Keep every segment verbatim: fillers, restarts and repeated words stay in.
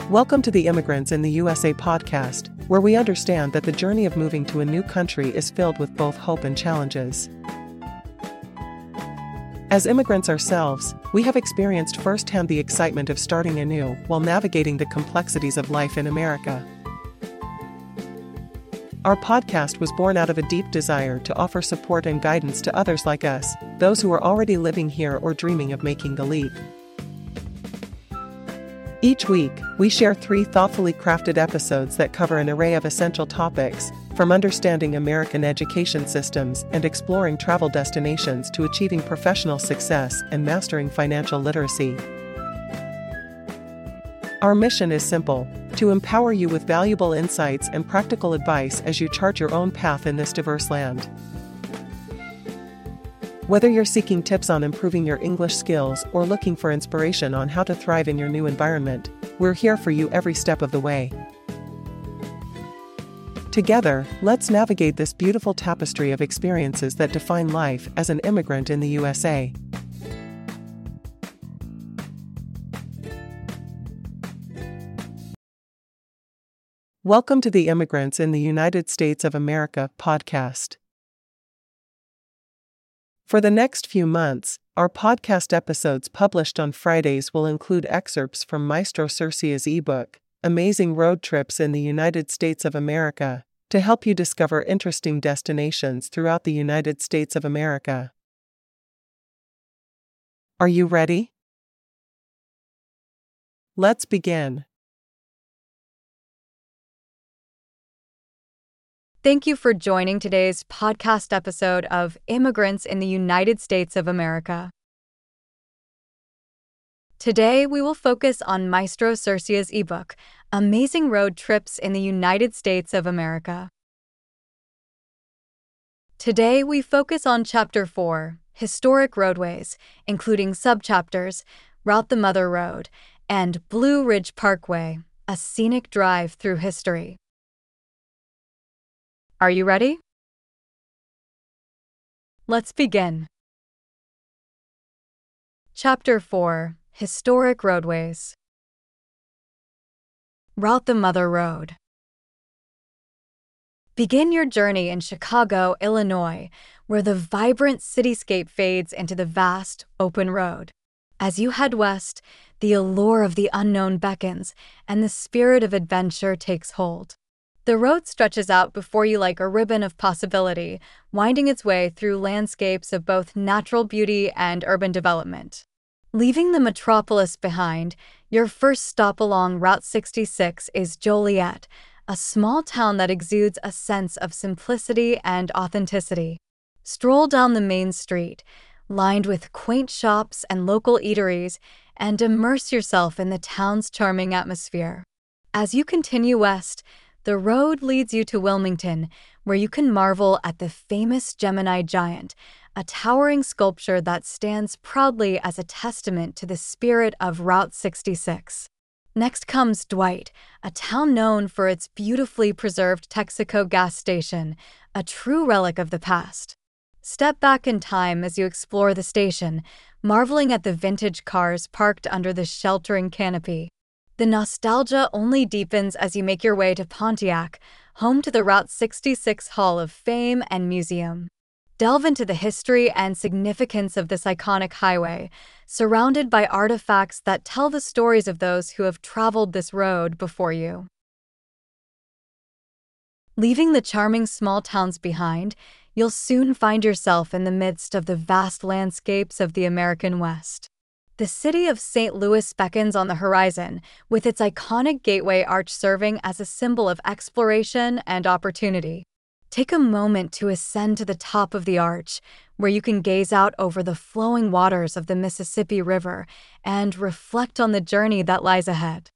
Welcome to the Immigrants in the U S A podcast, where we understand that the journey of moving to a new country is filled with both hope and challenges. As immigrants ourselves, we have experienced firsthand the excitement of starting anew while navigating the complexities of life in America. Our podcast was born out of a deep desire to offer support and guidance to others like us, those who are already living here or dreaming of making the leap. Each week, we share three thoughtfully crafted episodes that cover an array of essential topics, from understanding American education systems and exploring travel destinations to achieving professional success and mastering financial literacy. Our mission is simple: to empower you with valuable insights and practical advice as you chart your own path in this diverse land. Whether you're seeking tips on improving your English skills or looking for inspiration on how to thrive in your new environment, we're here for you every step of the way. Together, let's navigate this beautiful tapestry of experiences that define life as an immigrant in the U S A. Welcome to the Immigrants in the United States of America podcast. For the next few months, our podcast episodes published on Fridays will include excerpts from Maestro Cercia's ebook, Amazing Road Trips in the United States of America, to help you discover interesting destinations throughout the United States of America. Are you ready? Let's begin. Thank you for joining today's podcast episode of Immigrants in the United States of America. Today, we will focus on Maestro Cercia's ebook, Amazing Road Trips in the United States of America. Today, we focus on Chapter four, Historic Roadways, including subchapters, Route the Mother Road, and Blue Ridge Parkway, a scenic drive through history. Are you ready? Let's begin. Chapter four, Historic Roadways. Route the Mother Road. Begin your journey in Chicago, Illinois, where the vibrant cityscape fades into the vast, open road. As you head west, the allure of the unknown beckons, and the spirit of adventure takes hold. The road stretches out before you like a ribbon of possibility, winding its way through landscapes of both natural beauty and urban development. Leaving the metropolis behind, your first stop along Route sixty-six is Joliet, a small town that exudes a sense of simplicity and authenticity. Stroll down the main street, lined with quaint shops and local eateries, and immerse yourself in the town's charming atmosphere. As you continue west, the road leads you to Wilmington, where you can marvel at the famous Gemini Giant, a towering sculpture that stands proudly as a testament to the spirit of Route sixty-six. Next comes Dwight, a town known for its beautifully preserved Texaco gas station, a true relic of the past. Step back in time as you explore the station, marveling at the vintage cars parked under the sheltering canopy. The nostalgia only deepens as you make your way to Pontiac, home to the Route sixty-six Hall of Fame and Museum. Delve into the history and significance of this iconic highway, surrounded by artifacts that tell the stories of those who have traveled this road before you. Leaving the charming small towns behind, you'll soon find yourself in the midst of the vast landscapes of the American West. The city of Saint Louis beckons on the horizon, with its iconic Gateway Arch serving as a symbol of exploration and opportunity. Take a moment to ascend to the top of the arch, where you can gaze out over the flowing waters of the Mississippi River and reflect on the journey that lies ahead.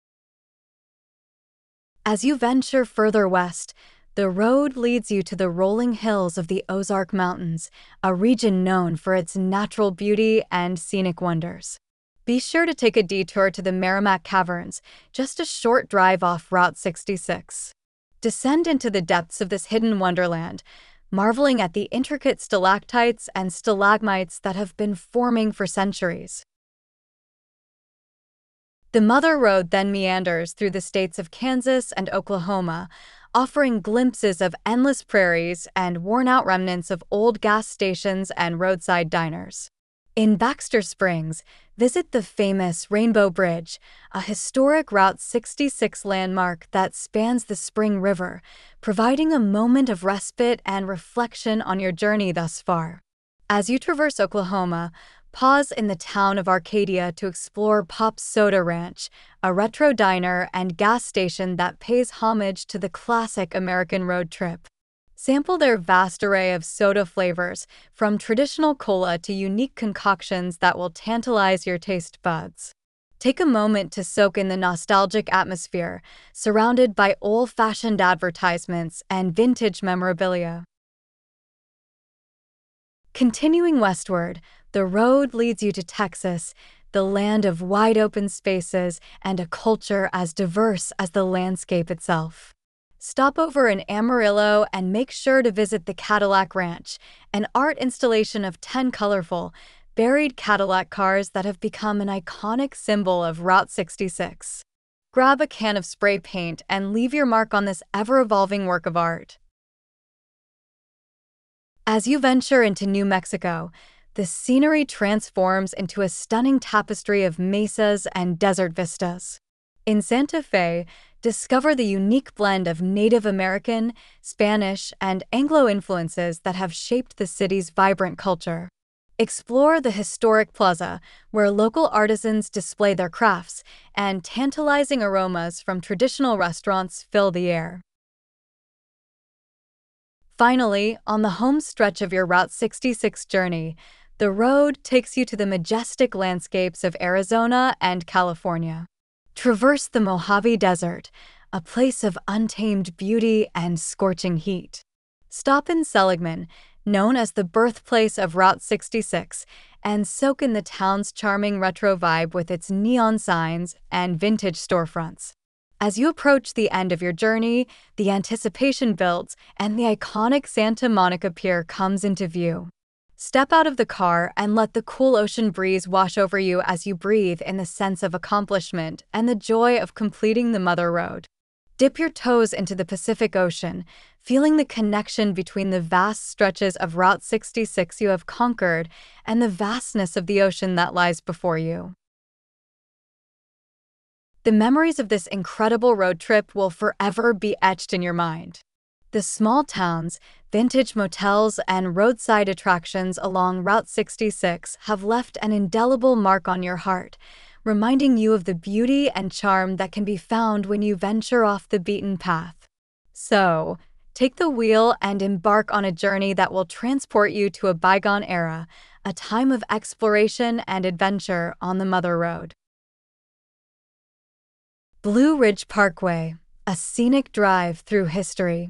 As you venture further west, the road leads you to the rolling hills of the Ozark Mountains, a region known for its natural beauty and scenic wonders. Be sure to take a detour to the Merrimack Caverns, just a short drive off Route sixty-six. Descend into the depths of this hidden wonderland, marveling at the intricate stalactites and stalagmites that have been forming for centuries. The Mother Road then meanders through the states of Kansas and Oklahoma, offering glimpses of endless prairies and worn-out remnants of old gas stations and roadside diners. In Baxter Springs, visit the famous Rainbow Bridge, a historic Route sixty-six landmark that spans the Spring River, providing a moment of respite and reflection on your journey thus far. As you traverse Oklahoma, pause in the town of Arcadia to explore Pop's Soda Ranch, a retro diner and gas station that pays homage to the classic American road trip. Sample their vast array of soda flavors, from traditional cola to unique concoctions that will tantalize your taste buds. Take a moment to soak in the nostalgic atmosphere, surrounded by old-fashioned advertisements and vintage memorabilia. Continuing westward, the road leads you to Texas, the land of wide-open spaces and a culture as diverse as the landscape itself. Stop over in Amarillo and make sure to visit the Cadillac Ranch, an art installation of ten colorful, buried Cadillac cars that have become an iconic symbol of Route sixty-six. Grab a can of spray paint and leave your mark on this ever-evolving work of art. As you venture into New Mexico, the scenery transforms into a stunning tapestry of mesas and desert vistas. In Santa Fe, discover the unique blend of Native American, Spanish, and Anglo influences that have shaped the city's vibrant culture. Explore the historic plaza, where local artisans display their crafts, and tantalizing aromas from traditional restaurants fill the air. Finally, on the home stretch of your Route sixty-six journey, the road takes you to the majestic landscapes of Arizona and California. Traverse the Mojave Desert, a place of untamed beauty and scorching heat. Stop in Seligman, known as the birthplace of Route sixty-six, and soak in the town's charming retro vibe with its neon signs and vintage storefronts. As you approach the end of your journey, the anticipation builds and the iconic Santa Monica Pier comes into view. Step out of the car and let the cool ocean breeze wash over you as you breathe in the sense of accomplishment and the joy of completing the Mother Road. Dip your toes into the Pacific Ocean, feeling the connection between the vast stretches of Route sixty-six you have conquered and the vastness of the ocean that lies before you. The memories of this incredible road trip will forever be etched in your mind. The small towns, vintage motels, and roadside attractions along Route sixty-six have left an indelible mark on your heart, reminding you of the beauty and charm that can be found when you venture off the beaten path. So, take the wheel and embark on a journey that will transport you to a bygone era, a time of exploration and adventure on the Mother Road. Blue Ridge Parkway, a scenic drive through history.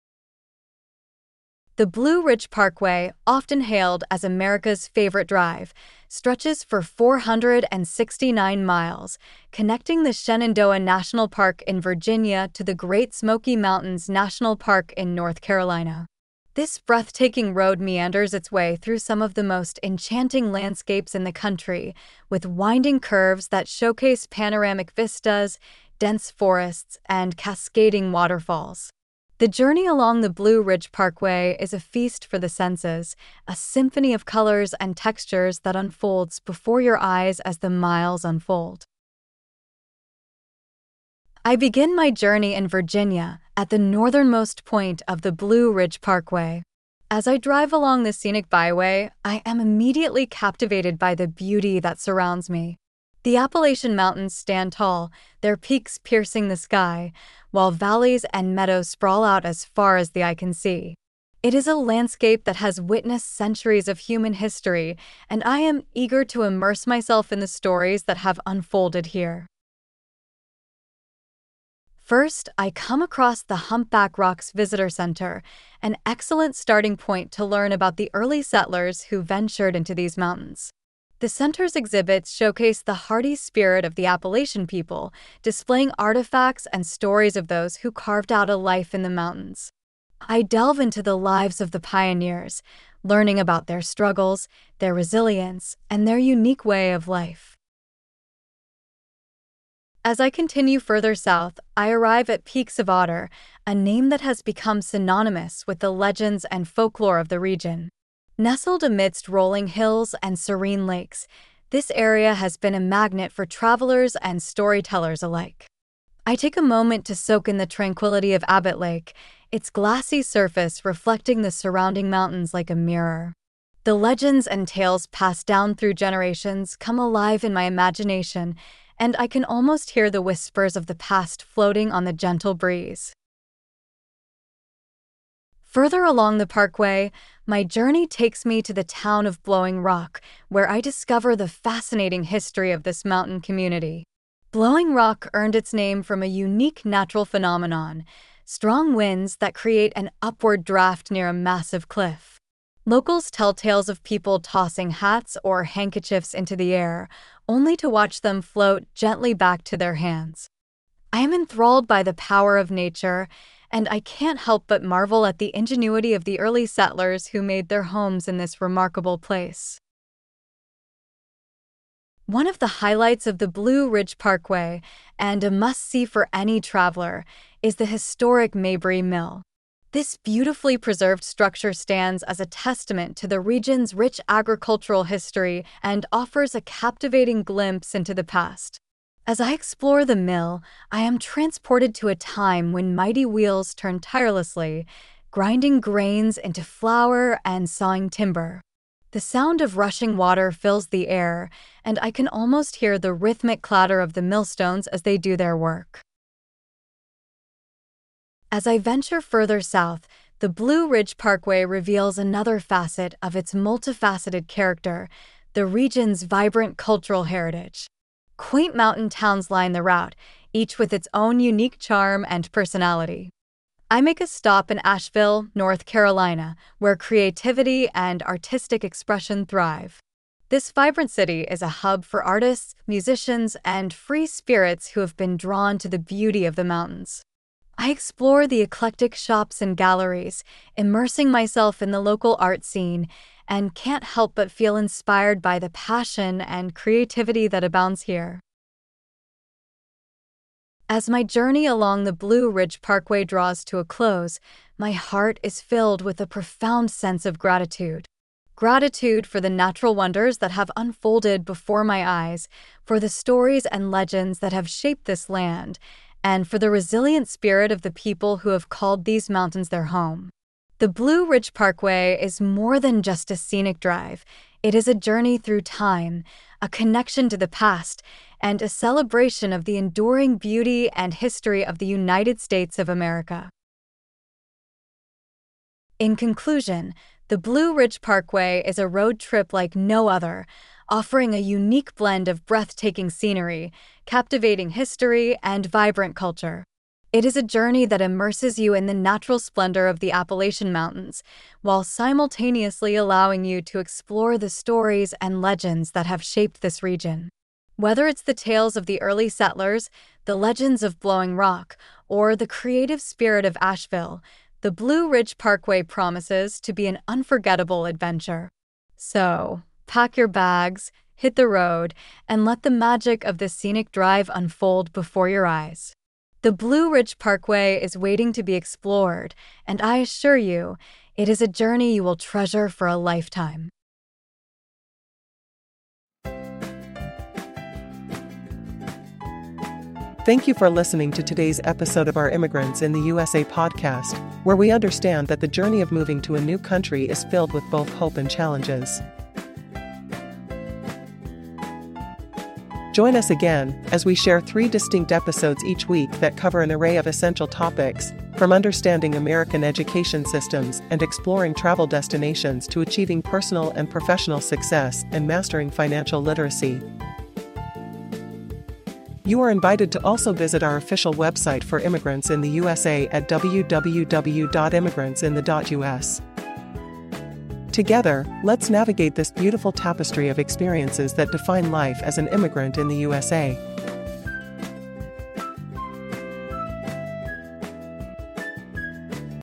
The Blue Ridge Parkway, often hailed as America's favorite drive, stretches for four hundred sixty-nine miles, connecting the Shenandoah National Park in Virginia to the Great Smoky Mountains National Park in North Carolina. This breathtaking road meanders its way through some of the most enchanting landscapes in the country, with winding curves that showcase panoramic vistas, dense forests, and cascading waterfalls. The journey along the Blue Ridge Parkway is a feast for the senses, a symphony of colors and textures that unfolds before your eyes as the miles unfold. I begin my journey in Virginia, at the northernmost point of the Blue Ridge Parkway. As I drive along the scenic byway, I am immediately captivated by the beauty that surrounds me. The Appalachian Mountains stand tall, their peaks piercing the sky, while valleys and meadows sprawl out as far as the eye can see. It is a landscape that has witnessed centuries of human history, and I am eager to immerse myself in the stories that have unfolded here. First, I come across the Humpback Rocks Visitor Center, an excellent starting point to learn about the early settlers who ventured into these mountains. The center's exhibits showcase the hardy spirit of the Appalachian people, displaying artifacts and stories of those who carved out a life in the mountains. I delve into the lives of the pioneers, learning about their struggles, their resilience, and their unique way of life. As I continue further south, I arrive at Peaks of Otter, a name that has become synonymous with the legends and folklore of the region. Nestled amidst rolling hills and serene lakes, this area has been a magnet for travelers and storytellers alike. I take a moment to soak in the tranquility of Abbott Lake, its glassy surface reflecting the surrounding mountains like a mirror. The legends and tales passed down through generations come alive in my imagination, and I can almost hear the whispers of the past floating on the gentle breeze. Further along the parkway, my journey takes me to the town of Blowing Rock, where I discover the fascinating history of this mountain community. Blowing Rock earned its name from a unique natural phenomenon, strong winds that create an upward draft near a massive cliff. Locals tell tales of people tossing hats or handkerchiefs into the air, only to watch them float gently back to their hands. I am enthralled by the power of nature, and I can't help but marvel at the ingenuity of the early settlers who made their homes in this remarkable place. One of the highlights of the Blue Ridge Parkway, and a must-see for any traveler, is the historic Mabry Mill. This beautifully preserved structure stands as a testament to the region's rich agricultural history and offers a captivating glimpse into the past. As I explore the mill, I am transported to a time when mighty wheels turned tirelessly, grinding grains into flour and sawing timber. The sound of rushing water fills the air, and I can almost hear the rhythmic clatter of the millstones as they do their work. As I venture further south, the Blue Ridge Parkway reveals another facet of its multifaceted character, the region's vibrant cultural heritage. Quaint mountain towns line the route, each with its own unique charm and personality. I make a stop in Asheville, North Carolina, where creativity and artistic expression thrive. This vibrant city is a hub for artists, musicians, and free spirits who have been drawn to the beauty of the mountains. I explore the eclectic shops and galleries, immersing myself in the local art scene, and can't help but feel inspired by the passion and creativity that abounds here. As my journey along the Blue Ridge Parkway draws to a close, my heart is filled with a profound sense of gratitude. Gratitude for the natural wonders that have unfolded before my eyes, for the stories and legends that have shaped this land, and for the resilient spirit of the people who have called these mountains their home. The Blue Ridge Parkway is more than just a scenic drive. It is a journey through time, a connection to the past, and a celebration of the enduring beauty and history of the United States of America. In conclusion, the Blue Ridge Parkway is a road trip like no other, offering a unique blend of breathtaking scenery, captivating history, and vibrant culture. It is a journey that immerses you in the natural splendor of the Appalachian Mountains, while simultaneously allowing you to explore the stories and legends that have shaped this region. Whether it's the tales of the early settlers, the legends of Blowing Rock, or the creative spirit of Asheville, the Blue Ridge Parkway promises to be an unforgettable adventure. So, pack your bags, hit the road, and let the magic of this scenic drive unfold before your eyes. The Blue Ridge Parkway is waiting to be explored, and I assure you, it is a journey you will treasure for a lifetime. Thank you for listening to today's episode of our Immigrants in the U S A podcast, where we understand that the journey of moving to a new country is filled with both hope and challenges. Join us again as we share three distinct episodes each week that cover an array of essential topics, from understanding American education systems and exploring travel destinations to achieving personal and professional success and mastering financial literacy. You are invited to also visit our official website for Immigrants in the U S A at w w w dot immigrants in the dot u s. Together, let's navigate this beautiful tapestry of experiences that define life as an immigrant in the U S A.